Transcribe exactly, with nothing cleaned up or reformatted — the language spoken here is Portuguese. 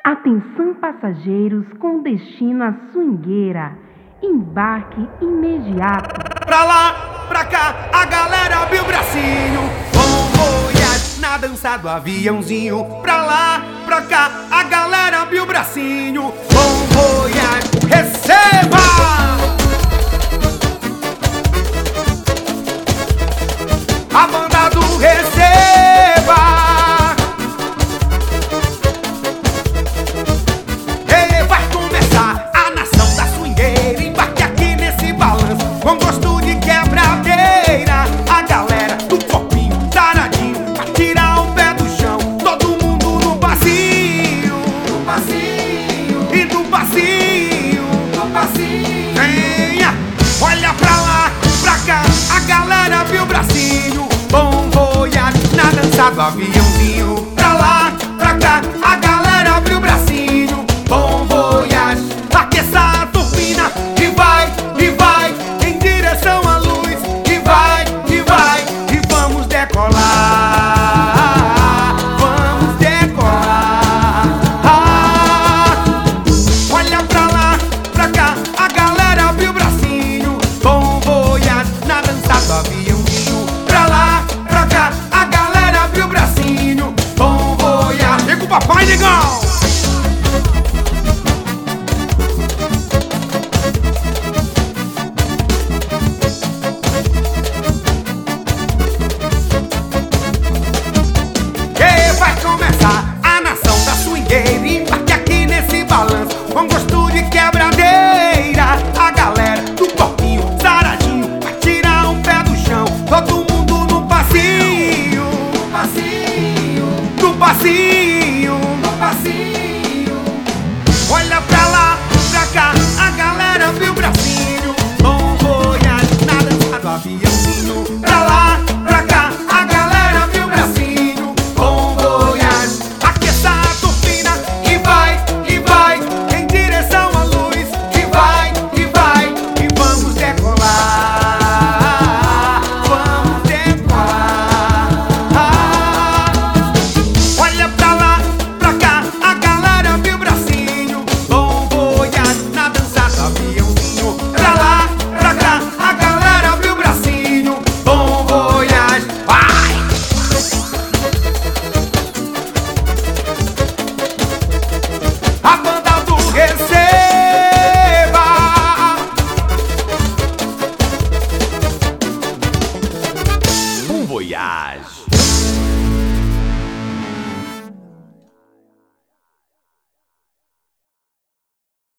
Atenção passageiros com destino à Swingueira. Embarque imediato. Pra lá, pra cá, a galera abre o bracinho. Bom voyage na dança do aviãozinho. Pra lá, pra cá, a galera abre o bracinho. Bom voyage, receba! A banda do Receba. E vai começar a nação da swingueira. Embarque aqui nesse balanço com gosto de quebradeira. A galera do copinho taradinho vai tirar o pé do chão. Todo mundo no passinho, no passinho e no passinho, no passinho. Venha, olha pra lá, pra cá, a galera abre o bracinho. Bom voyage na dança do aviãozinho. Pra lá, pra cá, a galera abre o bracinho. Bom voyage, aqueça a turbina e vai, e vai em direção à luz. E vai, e vai, e vamos decolar. Vamos decolar. Ah, olha pra lá, pra cá, a galera abre o bracinho. Bom voyage na dança do aviãozinho. Pra lá, pra cá, a galera abre o bracinho. Bom voyage, chega o papai, negão!